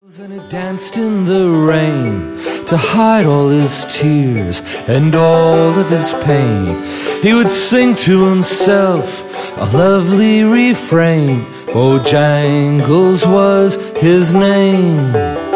And he danced in the rain to hide all his tears and all of his pain. He would sing to himself a lovely refrain. Bojangles was his name.